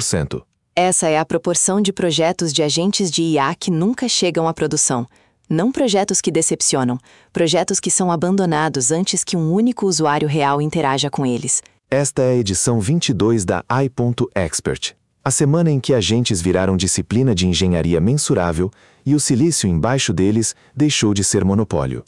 10%. Essa é a proporção de projetos de agentes de IA que nunca chegam à produção. Não projetos que decepcionam, projetos que são abandonados antes que um único usuário real interaja com eles. Esta é a edição 22 da AI.Expert, a semana em que agentes viraram disciplina de engenharia mensurável e o silício embaixo deles deixou de ser monopólio.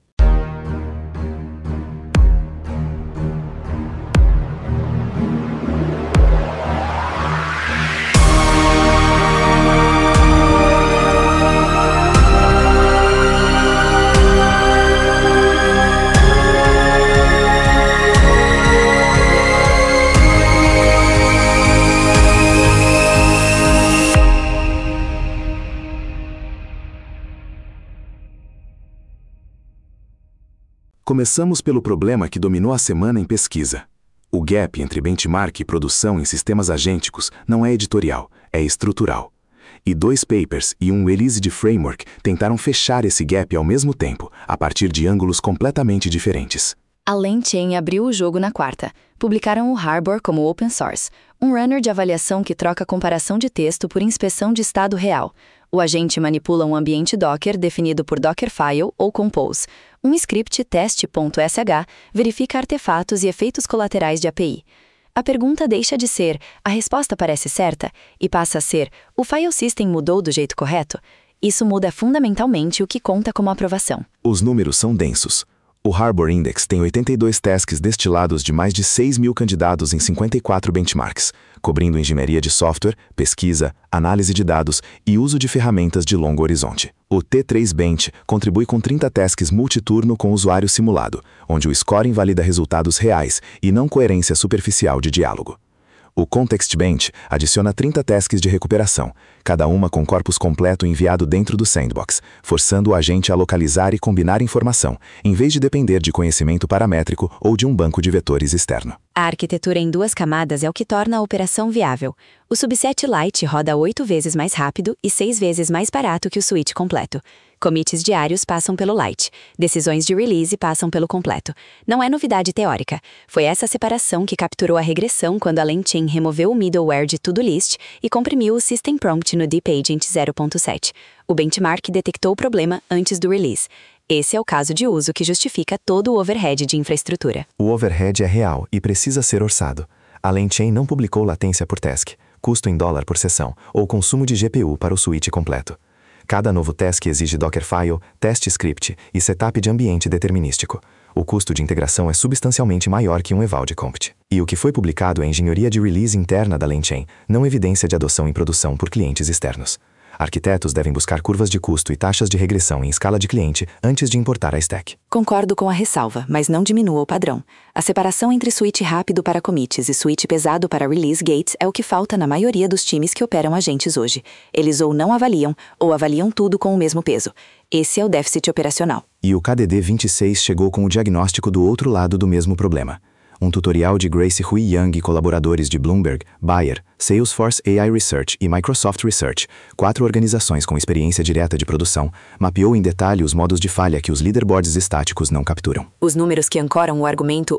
Começamos pelo problema que dominou a semana em pesquisa. O gap entre benchmark e produção em sistemas agênticos não é editorial, é estrutural. E 2 papers e um release de framework tentaram fechar esse gap ao mesmo tempo, a partir de ângulos completamente diferentes. A LangChain abriu o jogo na quarta. Publicaram o Harbor como open source, um runner de avaliação que troca comparação de texto por inspeção de estado real. O agente manipula um ambiente Docker definido por Dockerfile ou Compose. Um script test.sh verifica artefatos e efeitos colaterais de API. A pergunta deixa de ser, a resposta parece certa, e passa a ser, o file system mudou do jeito correto? Isso muda fundamentalmente o que conta como aprovação. Os números são densos. O Harbor Index tem 82 tasks destilados de mais de 6.000 candidatos em 54 benchmarks, cobrindo engenharia de software, pesquisa, análise de dados e uso de ferramentas de longo horizonte. O T3 Bench contribui com 30 tasks multiturno com usuário simulado, onde o score invalida resultados reais e não coerência superficial de diálogo. O Context Bench adiciona 30 tasks de recuperação, cada uma com corpus completo enviado dentro do sandbox, forçando o agente a localizar e combinar informação, em vez de depender de conhecimento paramétrico ou de um banco de vetores externo. A arquitetura em 2 camadas é o que torna a operação viável. O subset Lite roda 8 vezes mais rápido e 6 vezes mais barato que o suíte completo. Commits diários passam pelo Lite, decisões de release passam pelo completo. Não é novidade teórica. Foi essa separação que capturou a regressão quando a LangChain removeu o middleware de To-Do List e comprimiu o System Prompt no Deep Agent 0.7. O benchmark detectou o problema antes do release. Esse é o caso de uso que justifica todo o overhead de infraestrutura. O overhead é real e precisa ser orçado. A LangChain não publicou latência por task, custo em dólar por sessão ou consumo de GPU para o suíte completo. Cada novo task exige Dockerfile, test script e setup de ambiente determinístico. O custo de integração é substancialmente maior que um eval de Compute. E o que foi publicado é engenharia de release interna da LangChain, não evidência de adoção em produção por clientes externos. Arquitetos devem buscar curvas de custo e taxas de regressão em escala de cliente antes de importar a stack. Concordo com a ressalva, mas não diminua o padrão. A separação entre switch rápido para commits e switch pesado para release gates é o que falta na maioria dos times que operam agentes hoje. Eles ou não avaliam, ou avaliam tudo com o mesmo peso. Esse é o déficit operacional. E o KDD 26 chegou com o diagnóstico do outro lado do mesmo problema. Um tutorial de Grace Hui Young e colaboradores de Bloomberg, Bayer, Salesforce AI Research e Microsoft Research, 4 organizações com experiência direta de produção, mapeou em detalhe os modos de falha que os leaderboards estáticos não capturam. Os números que ancoram o argumento,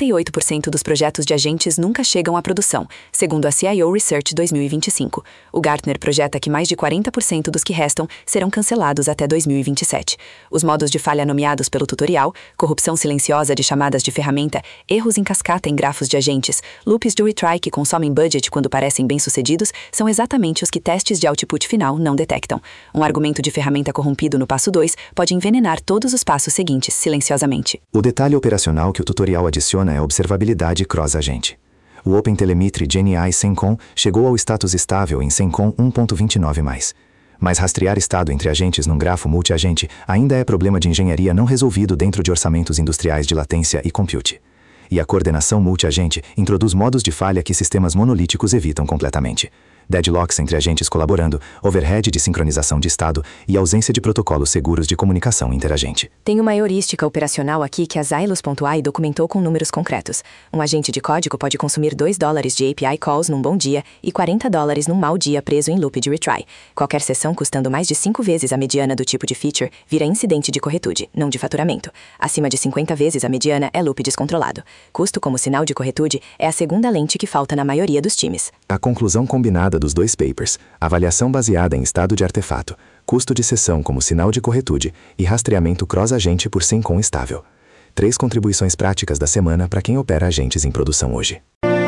88% dos projetos de agentes nunca chegam à produção, segundo a CIO Research 2025. O Gartner projeta que mais de 40% dos que restam serão cancelados até 2027. Os modos de falha nomeados pelo tutorial, corrupção silenciosa de chamadas de ferramenta, erros em cascata em grafos de agentes, loops de retry que consomem budget quando parecem bem-sucedidos, são exatamente os que testes de output final não detectam. Um argumento de ferramenta corrompido no passo 2 pode envenenar todos os passos seguintes, silenciosamente. O detalhe operacional que o tutorial adiciona é a observabilidade cross-agente. O OpenTelemetry GenAI SenCon chegou ao status estável em SenCon 1.29+. Mas rastrear estado entre agentes num grafo multi-agente ainda é problema de engenharia não resolvido dentro de orçamentos industriais de latência e compute. E a coordenação multi-agente introduz modos de falha que sistemas monolíticos evitam completamente. Deadlocks entre agentes colaborando, overhead de sincronização de estado e ausência de protocolos seguros de comunicação interagente. Tem uma heurística operacional aqui que a Xylus.ai documentou com números concretos. Um agente de código pode consumir $2 de API calls num bom dia e $40 num mau dia preso em loop de retry. Qualquer sessão custando mais de 5 vezes a mediana do tipo de feature vira incidente de corretude, não de faturamento. Acima de 50 vezes a mediana é loop descontrolado. Custo como sinal de corretude é a segunda lente que falta na maioria dos times. A conclusão combinada retomada dos 2 papers, avaliação baseada em estado de artefato, custo de cessão como sinal de corretude e rastreamento cross-agente por SENCOM estável. 3 contribuições práticas da semana para quem opera agentes em produção hoje.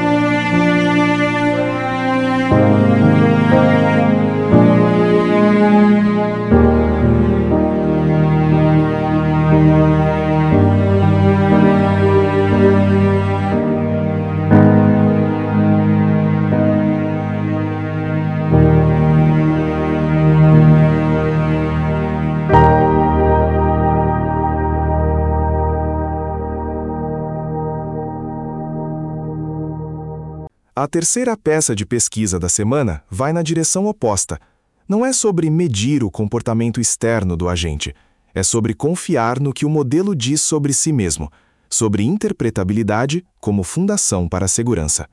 A terceira peça de pesquisa da semana vai na direção oposta. Não é sobre medir o comportamento externo do agente, é sobre confiar no que o modelo diz sobre si mesmo, sobre interpretabilidade como fundação para a segurança.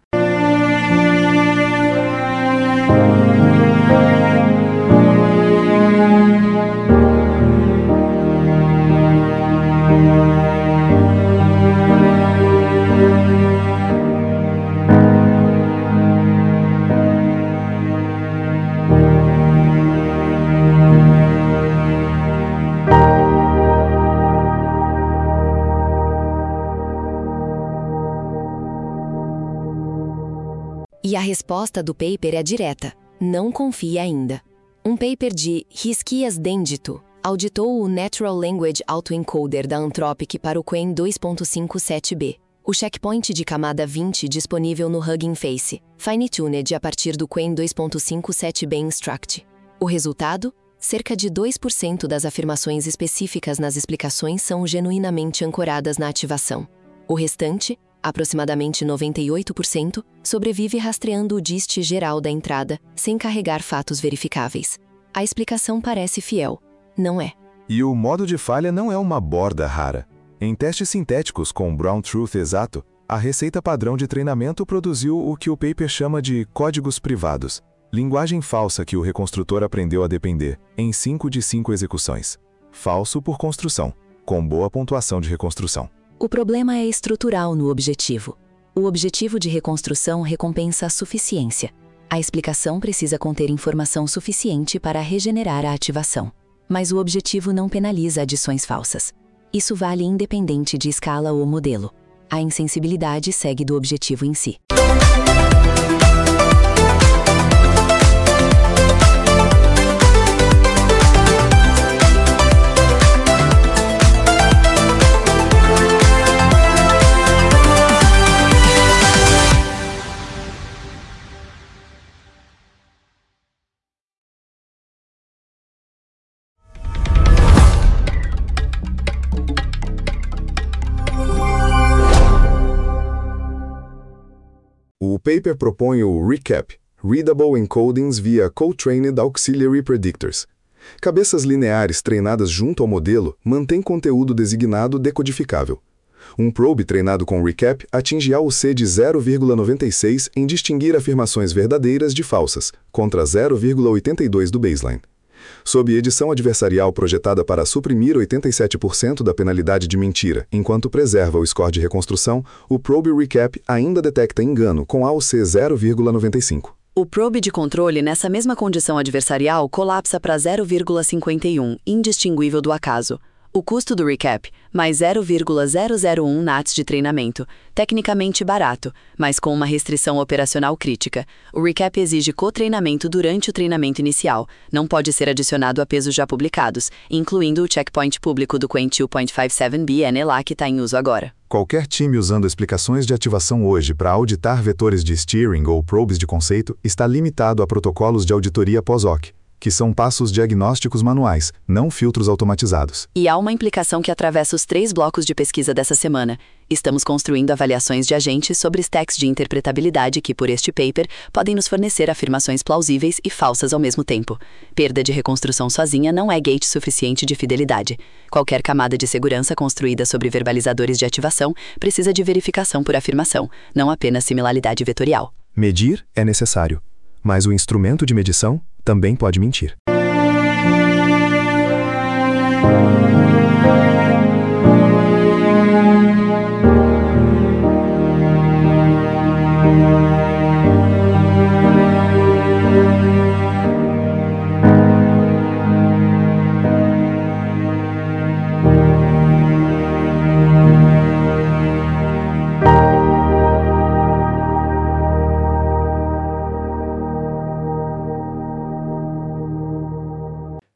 E a resposta do paper é direta: não confie ainda. Um paper de Hisquias Dendito auditou o Natural Language Autoencoder da Anthropic para o Qwen 2.57b, o checkpoint de camada 20 disponível no Hugging Face, fine-tuned a partir do Qwen 2.57b Instruct. O resultado? Cerca de 2% das afirmações específicas nas explicações são genuinamente ancoradas na ativação. O restante, aproximadamente 98%, sobrevive rastreando o dist geral da entrada, sem carregar fatos verificáveis. A explicação parece fiel. Não é. E o modo de falha não é uma borda rara. Em testes sintéticos com Brown Truth exato, a receita padrão de treinamento produziu o que o paper chama de códigos privados, linguagem falsa que o reconstrutor aprendeu a depender, em 5 de 5 execuções. Falso por construção, com boa pontuação de reconstrução. O problema é estrutural no objetivo. O objetivo de reconstrução recompensa a suficiência. A explicação precisa conter informação suficiente para regenerar a ativação. Mas o objetivo não penaliza adições falsas. Isso vale independente de escala ou modelo. A insensibilidade segue do objetivo em si. O paper propõe o ReCAP, Readable Encodings via Co-Trained Auxiliary Predictors. Cabeças lineares treinadas junto ao modelo mantêm conteúdo designado decodificável. Um probe treinado com ReCAP atinge AUC de 0,96 em distinguir afirmações verdadeiras de falsas, contra 0,82 do baseline. Sob edição adversarial projetada para suprimir 87% da penalidade de mentira, enquanto preserva o score de reconstrução, o probe ReCAP ainda detecta engano com AUC 0,95. O probe de controle nessa mesma condição adversarial colapsa para 0,51, indistinguível do acaso. O custo do ReCAP, mais 0,001 nats de treinamento, tecnicamente barato, mas com uma restrição operacional crítica. O ReCAP exige co-treinamento durante o treinamento inicial, não pode ser adicionado a pesos já publicados, incluindo o checkpoint público do Qwen 2.57b NLA que está em uso agora. Qualquer time usando explicações de ativação hoje para auditar vetores de steering ou probes de conceito está limitado a protocolos de auditoria pós-hoc, que são passos diagnósticos manuais, não filtros automatizados. E há uma implicação que atravessa os 3 blocos de pesquisa dessa semana. Estamos construindo avaliações de agentes sobre stacks de interpretabilidade que, por este paper, podem nos fornecer afirmações plausíveis e falsas ao mesmo tempo. Perda de reconstrução sozinha não é gate suficiente de fidelidade. Qualquer camada de segurança construída sobre verbalizadores de ativação precisa de verificação por afirmação, não apenas similaridade vetorial. Medir é necessário, mas o instrumento de medição também pode mentir.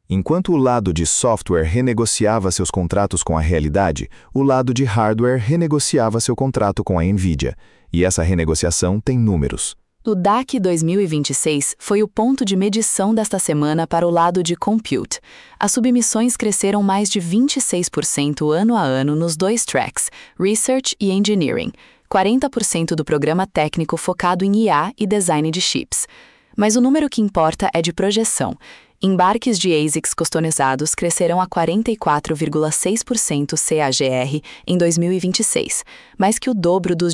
Enquanto o lado de software renegociava seus contratos com a realidade, o lado de hardware renegociava seu contrato com a NVIDIA. E essa renegociação tem números. O DAC 2026 foi o ponto de medição desta semana para o lado de compute. As submissões cresceram mais de 26% ano a ano nos dois tracks, Research e Engineering, 40% do programa técnico focado em IA e design de chips. Mas o número que importa é de projeção. Embarques de ASICs customizados crescerão a 44,6% CAGR em 2026, mais que o dobro dos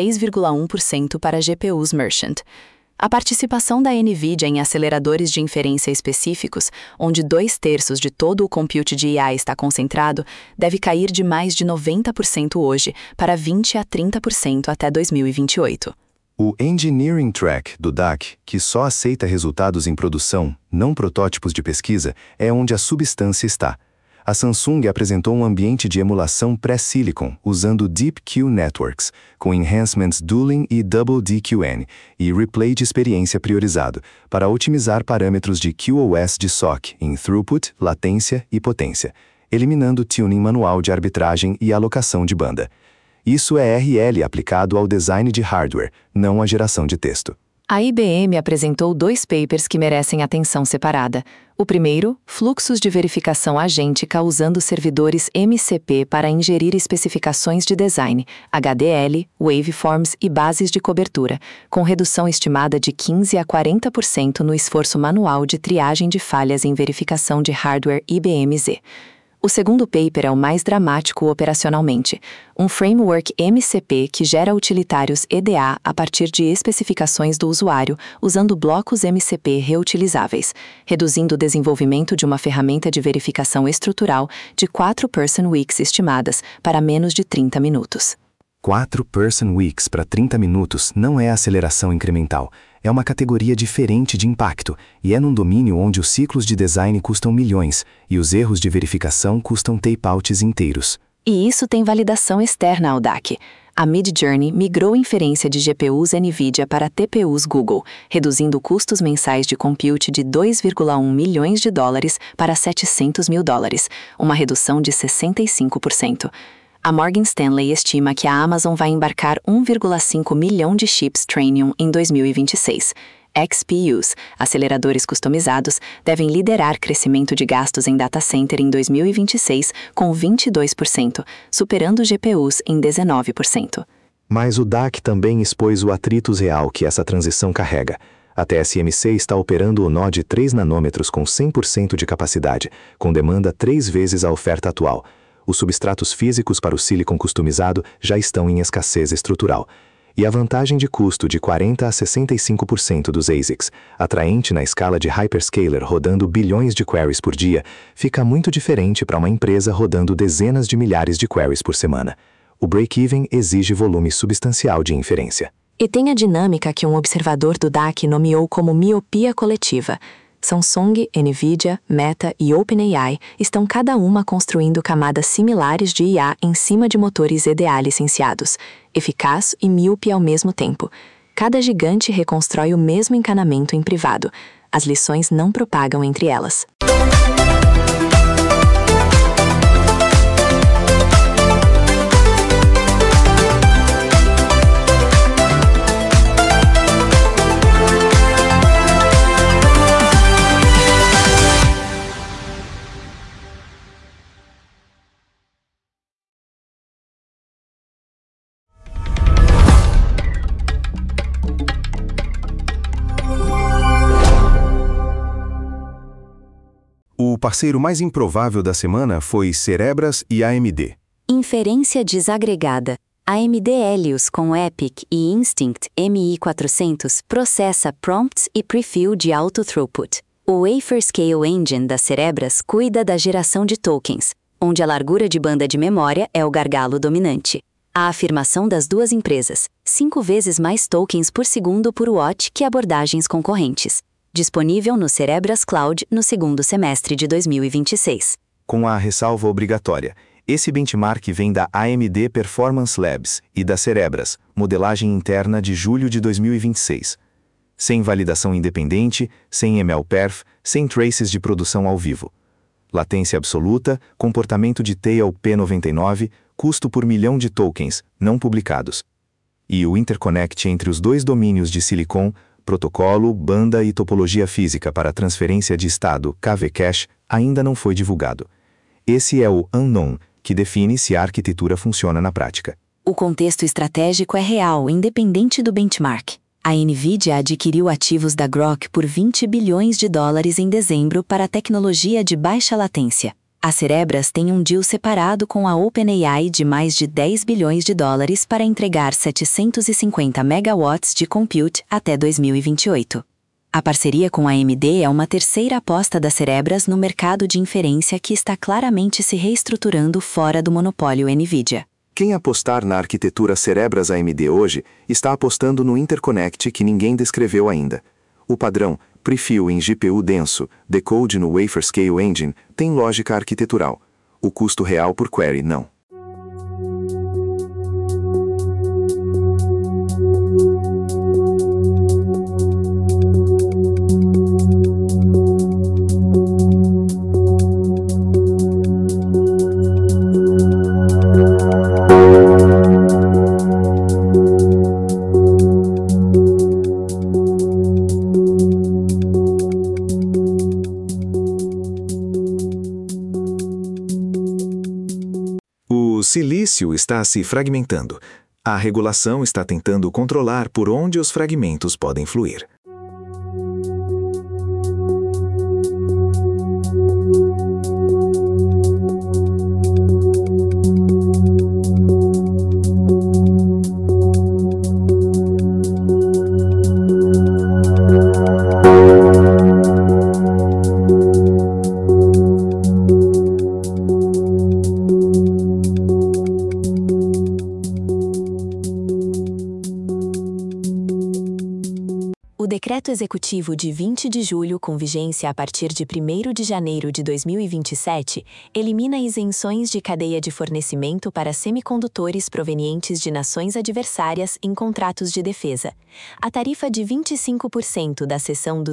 16,1% para GPUs Merchant. A participação da NVIDIA em aceleradores de inferência específicos, onde 2/3 de todo o compute de IA está concentrado, deve cair de mais de 90% hoje para 20% a 30% até 2028. O Engineering Track do DAC, que só aceita resultados em produção, não protótipos de pesquisa, é onde a substância está. A Samsung apresentou um ambiente de emulação pré-silicon usando DeepQ Networks, com enhancements Dueling e Double DQN, e replay de experiência priorizado, para otimizar parâmetros de QoS de SoC em throughput, latência e potência, eliminando tuning manual de arbitragem e alocação de banda. Isso é RL aplicado ao design de hardware, não à geração de texto. A IBM apresentou 2 papers que merecem atenção separada. O primeiro, fluxos de verificação agêntica usando servidores MCP para ingerir especificações de design, HDL, waveforms e bases de cobertura, com redução estimada de 15% a 40% no esforço manual de triagem de falhas em verificação de hardware IBM-Z. O segundo paper é o mais dramático operacionalmente, um framework MCP que gera utilitários EDA a partir de especificações do usuário, usando blocos MCP reutilizáveis, reduzindo o desenvolvimento de uma ferramenta de verificação estrutural de 4 person weeks estimadas para menos de 30 minutos. 4 person weeks para 30 minutos não é aceleração incremental. É uma categoria diferente de impacto, e é num domínio onde os ciclos de design custam milhões, e os erros de verificação custam tape-outs inteiros. E isso tem validação externa ao DAC. A Midjourney migrou inferência de GPUs NVIDIA para TPUs Google, reduzindo custos mensais de compute de $2,1 milhões para $700 mil, uma redução de 65%. A Morgan Stanley estima que a Amazon vai embarcar 1,5 milhão de chips Trainium em 2026. XPUs, aceleradores customizados, devem liderar crescimento de gastos em data center em 2026 com 22%, superando GPUs em 19%. Mas o DAC também expôs o atritos real que essa transição carrega. A TSMC está operando o nó de 3 nanômetros com 100% de capacidade, com demanda 3 vezes a oferta atual. Os substratos físicos para o silicon customizado já estão em escassez estrutural. E a vantagem de custo de 40% a 65% dos ASICs, atraente na escala de hyperscaler rodando bilhões de queries por dia, fica muito diferente para uma empresa rodando dezenas de milhares de queries por semana. O break-even exige volume substancial de inferência. E tem a dinâmica que um observador do DAC nomeou como miopia coletiva. Samsung, NVIDIA, Meta e OpenAI estão cada uma construindo camadas similares de IA em cima de motores EDA licenciados, eficaz e míope ao mesmo tempo. Cada gigante reconstrói o mesmo encanamento em privado. As lições não propagam entre elas. O parceiro mais improvável da semana foi Cerebras e AMD. Inferência desagregada. AMD Helios com EPYC e Instinct MI400 processa prompts e prefill de alto throughput. O Wafer Scale Engine da Cerebras cuida da geração de tokens, onde a largura de banda de memória é o gargalo dominante. A afirmação das duas empresas, 5 vezes mais tokens por segundo por watt que abordagens concorrentes. Disponível no Cerebras Cloud no segundo semestre de 2026. Com a ressalva obrigatória, esse benchmark vem da AMD Performance Labs e da Cerebras, modelagem interna de julho de 2026. Sem validação independente, sem MLPerf, sem traces de produção ao vivo. latência absoluta, comportamento de tail P99, custo por milhão de tokens, não publicados. E o interconnect entre os dois domínios de Silicon, protocolo, banda e topologia física para transferência de estado, KV-Cache, ainda não foi divulgado. Esse é o unknown, que define se a arquitetura funciona na prática. O contexto estratégico é real, independente do benchmark. A NVIDIA adquiriu ativos da Groq por $20 bilhões em dezembro para a tecnologia de baixa latência. A Cerebras tem um deal separado com a OpenAI de mais de $10 bilhões para entregar 750 megawatts de compute até 2028. A parceria com a AMD é uma terceira aposta da Cerebras no mercado de inferência que está claramente se reestruturando fora do monopólio NVIDIA. Quem apostar na arquitetura Cerebras AMD hoje está apostando no interconnect que ninguém descreveu ainda. O padrão Prefil em GPU denso, decode no Wafer Scale Engine, tem lógica arquitetural. O custo real por query não. O silício está se fragmentando. A regulação está tentando controlar por onde os fragmentos podem fluir. O Decreto Executivo de 20 de julho, com vigência a partir de 1º de janeiro de 2027, elimina isenções de cadeia de fornecimento para semicondutores provenientes de nações adversárias em contratos de defesa. A tarifa de 25% da seção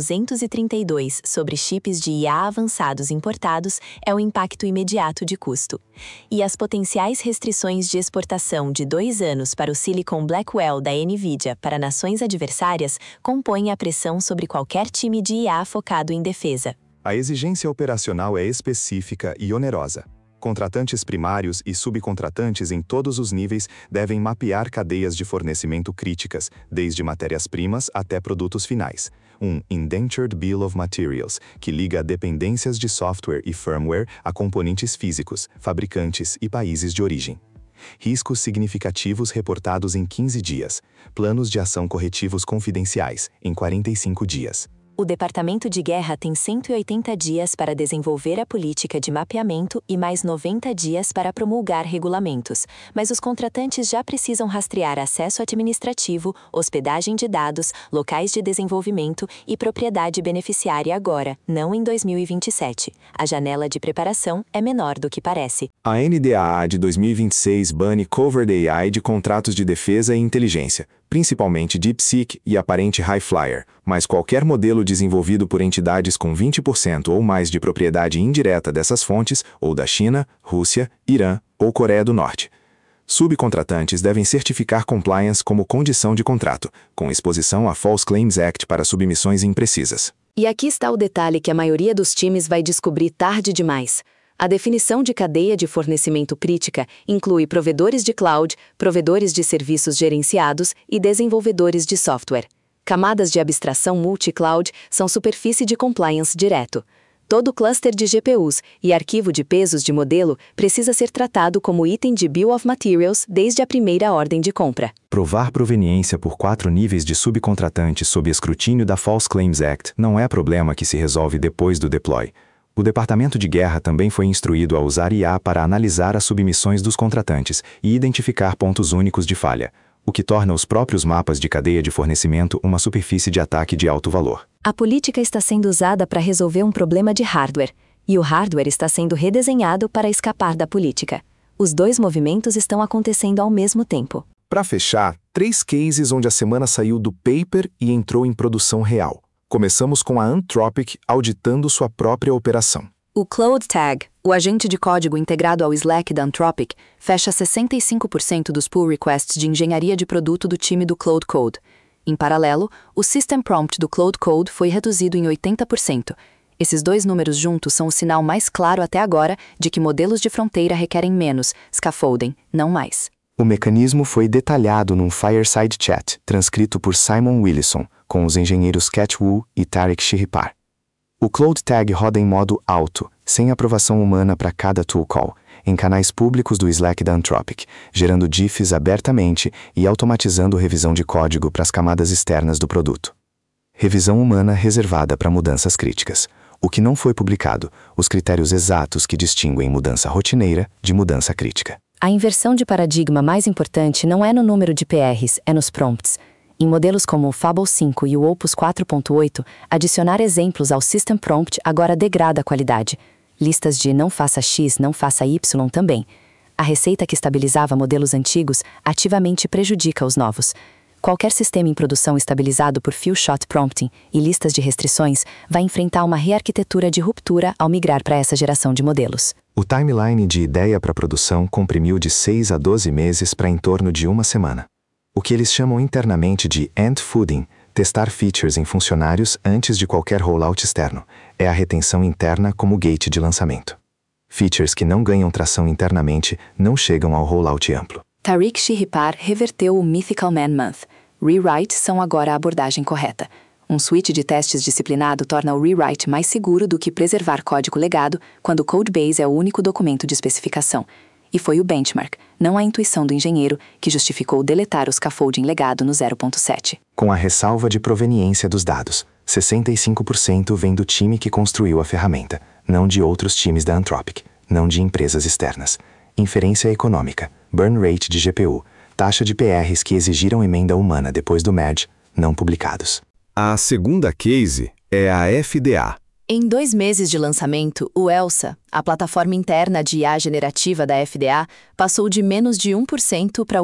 232 sobre chips de IA avançados importados é o impacto imediato de custo. E as potenciais restrições de exportação de 2 anos para o Silicon Blackwell da NVIDIA para nações adversárias compõem a pressão sobre qualquer time de IA focado em defesa. A exigência operacional é específica e onerosa. Contratantes primários e subcontratantes em todos os níveis devem mapear cadeias de fornecimento críticas, desde matérias-primas até produtos finais. Um Indentured Bill of Materials, que liga dependências de software e firmware a componentes físicos, fabricantes e países de origem. Riscos significativos reportados em 15 dias. Planos de ação corretivos confidenciais, em 45 dias. O Departamento de Guerra tem 180 dias para desenvolver a política de mapeamento e mais 90 dias para promulgar regulamentos, mas os contratantes já precisam rastrear acesso administrativo, hospedagem de dados, locais de desenvolvimento e propriedade beneficiária agora, não em 2027. A janela de preparação é menor do que parece. A NDAA de 2026 bane Covered AI de contratos de defesa e inteligência, principalmente DeepSeek e aparente High Flyer, mas qualquer modelo desenvolvido por entidades com 20% ou mais de propriedade indireta dessas fontes, ou da China, Rússia, Irã ou Coreia do Norte. Subcontratantes devem certificar compliance como condição de contrato, com exposição a False Claims Act para submissões imprecisas. E aqui está o detalhe que a maioria dos times vai descobrir tarde demais. A definição de cadeia de fornecimento crítica inclui provedores de cloud, provedores de serviços gerenciados e desenvolvedores de software. Camadas de abstração multi-cloud são superfície de compliance direto. Todo cluster de GPUs e arquivo de pesos de modelo precisa ser tratado como item de Bill of Materials desde a primeira ordem de compra. Provar proveniência por 4 níveis de subcontratante sob escrutínio da False Claims Act não é problema que se resolve depois do deploy. O Departamento de Guerra também foi instruído a usar IA para analisar as submissões dos contratantes e identificar pontos únicos de falha, o que torna os próprios mapas de cadeia de fornecimento uma superfície de ataque de alto valor. A política está sendo usada para resolver um problema de hardware, e o hardware está sendo redesenhado para escapar da política. Os dois movimentos estão acontecendo ao mesmo tempo. Para fechar, 3 cases onde a semana saiu do paper e entrou em produção real. Começamos com a Anthropic auditando sua própria operação. O Cloud Tag, o agente de código integrado ao Slack da Anthropic, fecha 65% dos pull requests de engenharia de produto do time do Cloud Code. Em paralelo, o System Prompt do Cloud Code foi reduzido em 80%. Esses dois números juntos são o sinal mais claro até agora de que modelos de fronteira requerem menos scaffolding, não mais. O mecanismo foi detalhado num Fireside Chat, transcrito por Simon Willison, com os engenheiros Cat Wu e Tarek Shihipar. O Cloud Tag roda em modo auto, sem aprovação humana para cada tool call, em canais públicos do Slack da Anthropic, gerando diffs abertamente e automatizando revisão de código para as camadas externas do produto. Revisão humana reservada para mudanças críticas. O que não foi publicado, os critérios exatos que distinguem mudança rotineira de mudança crítica. A inversão de paradigma mais importante não é no número de PRs, é nos prompts. Em modelos como o Fable 5 e o Opus 4.8, adicionar exemplos ao System Prompt agora degrada a qualidade. Listas de não faça X, não faça Y também. A receita que estabilizava modelos antigos ativamente prejudica os novos. Qualquer sistema em produção estabilizado por few-shot prompting e listas de restrições vai enfrentar uma rearquitetura de ruptura ao migrar para essa geração de modelos. O timeline de ideia para produção comprimiu de 6 a 12 meses para em torno de uma semana. O que eles chamam internamente de end-fooding, testar features em funcionários antes de qualquer rollout externo, é a retenção interna como gate de lançamento. Features que não ganham tração internamente não chegam ao rollout amplo. Tarek Shihipar reverteu o Mythical Man Month. Rewrites são agora a abordagem correta. Um suíte de testes disciplinado torna o rewrite mais seguro do que preservar código legado quando o codebase é o único documento de especificação. E foi o benchmark, não a intuição do engenheiro, que justificou deletar o scaffolding legado no 0.7. Com a ressalva de proveniência dos dados, 65% vem do time que construiu a ferramenta, não de outros times da Anthropic, não de empresas externas. Inferência econômica, burn rate de GPU, taxa de PRs que exigiram emenda humana depois do merge, não publicados. A segunda case é a FDA. Em 2 meses de lançamento, o ELSA, a plataforma interna de IA generativa da FDA, passou de menos de 1% para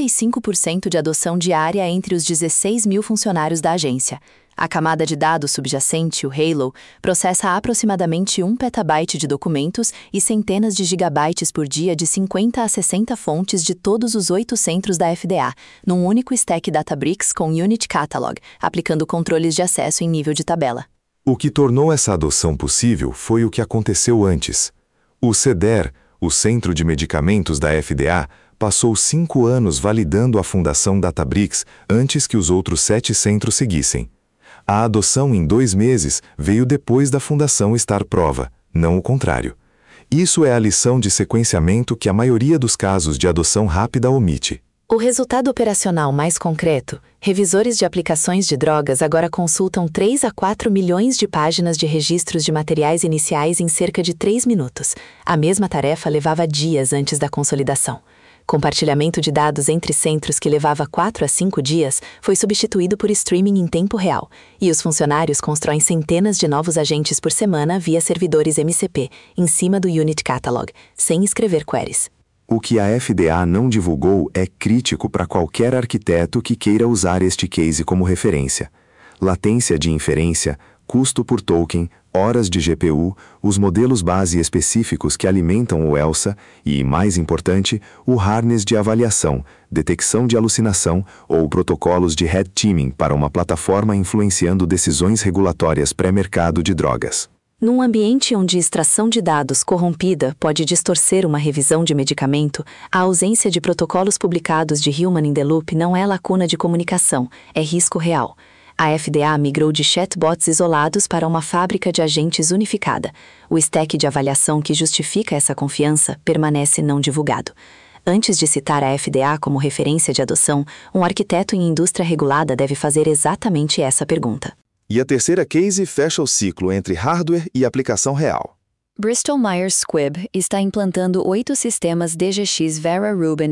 85% de adoção diária entre os 16 mil funcionários da agência. A camada de dados subjacente, o Halo, processa aproximadamente 1 petabyte de documentos e centenas de gigabytes por dia de 50 a 60 fontes de todos os 8 centros da FDA, num único stack Databricks com Unit Catalog, aplicando controles de acesso em nível de tabela. O que tornou essa adoção possível foi o que aconteceu antes. O CDER, o Centro de Medicamentos da FDA, passou 5 anos validando a fundação Databricks antes que os outros 7 centros seguissem. A adoção em 2 meses veio depois da fundação estar prova, não o contrário. Isso é a lição de sequenciamento que a maioria dos casos de adoção rápida omite. O resultado operacional mais concreto, revisores de aplicações de drogas agora consultam 3 a 4 milhões de páginas de registros de materiais iniciais em cerca de 3 minutos. A mesma tarefa levava dias antes da consolidação. Compartilhamento de dados entre centros que levava 4 a 5 dias foi substituído por streaming em tempo real, e os funcionários constroem centenas de novos agentes por semana via servidores MCP, em cima do Unit Catalog, sem escrever queries. O que a FDA não divulgou é crítico para qualquer arquiteto que queira usar este case como referência. Latência de inferência, custo por token, horas de GPU, os modelos base específicos que alimentam o ELSA e, mais importante, o harness de avaliação, detecção de alucinação ou protocolos de red teaming para uma plataforma influenciando decisões regulatórias pré-mercado de drogas. Num ambiente onde extração de dados corrompida pode distorcer uma revisão de medicamento, a ausência de protocolos publicados de Human in the Loop não é lacuna de comunicação, é risco real. A FDA migrou de chatbots isolados para uma fábrica de agentes unificada. O stack de avaliação que justifica essa confiança permanece não divulgado. Antes de citar a FDA como referência de adoção, um arquiteto em indústria regulada deve fazer exatamente essa pergunta. E a terceira case fecha o ciclo entre hardware e aplicação real. Bristol Myers Squibb está implantando 8 sistemas DGX Vera Rubin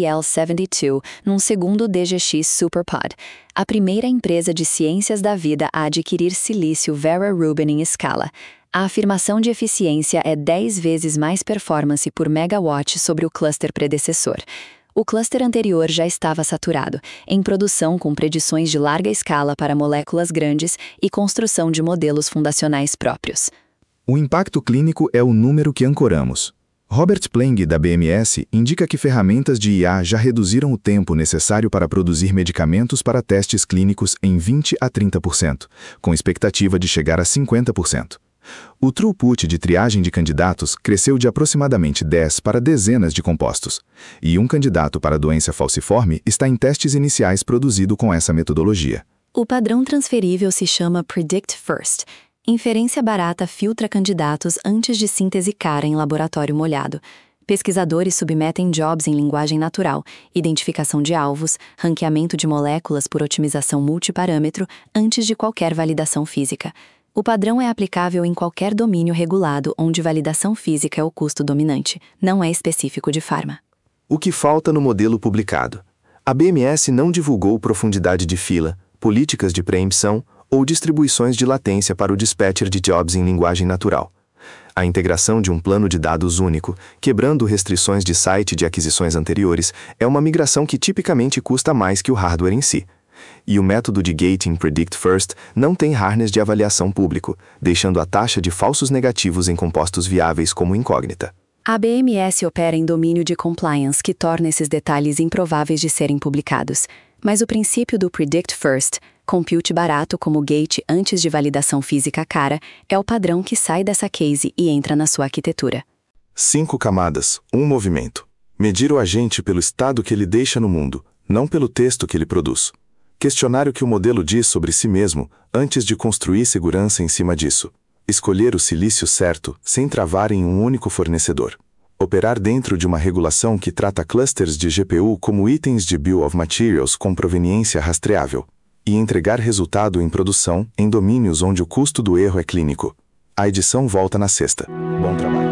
NVL72 num segundo DGX SuperPod, a primeira empresa de ciências da vida a adquirir silício Vera Rubin em escala. A afirmação de eficiência é 10 vezes mais performance por megawatt sobre o cluster predecessor. O cluster anterior já estava saturado, em produção com predições de larga escala para moléculas grandes e construção de modelos fundacionais próprios. O impacto clínico é o número que ancoramos. Robert Pleng, da BMS, indica que ferramentas de IA já reduziram o tempo necessário para produzir medicamentos para testes clínicos em 20 a 30%, com expectativa de chegar a 50%. O throughput de triagem de candidatos cresceu de aproximadamente 10 para dezenas de compostos, e um candidato para doença falciforme está em testes iniciais produzido com essa metodologia. O padrão transferível se chama Predict First. Inferência barata filtra candidatos antes de síntese cara em laboratório molhado. Pesquisadores submetem jobs em linguagem natural, identificação de alvos, ranqueamento de moléculas por otimização multiparâmetro antes de qualquer validação física. O padrão é aplicável em qualquer domínio regulado onde validação física é o custo dominante, não é específico de farma. O que falta no modelo publicado? A BMS não divulgou profundidade de fila, políticas de preempção ou distribuições de latência para o dispatcher de jobs em linguagem natural. A integração de um plano de dados único, quebrando restrições de site de aquisições anteriores, é uma migração que tipicamente custa mais que o hardware em si. E o método de gating Predict First não tem harness de avaliação público, deixando a taxa de falsos negativos em compostos viáveis como incógnita. A BMS opera em domínio de compliance que torna esses detalhes improváveis de serem publicados. Mas o princípio do Predict First, compute barato como gate antes de validação física cara, é o padrão que sai dessa case e entra na sua arquitetura. 5 camadas, um movimento. Medir o agente pelo estado que ele deixa no mundo, não pelo texto que ele produz. Questionar o que o modelo diz sobre si mesmo, antes de construir segurança em cima disso. Escolher o silício certo, sem travar em um único fornecedor. Operar dentro de uma regulação que trata clusters de GPU como itens de Bill of Materials com proveniência rastreável. E entregar resultado em produção em domínios onde o custo do erro é clínico. A edição volta na sexta. Bom trabalho.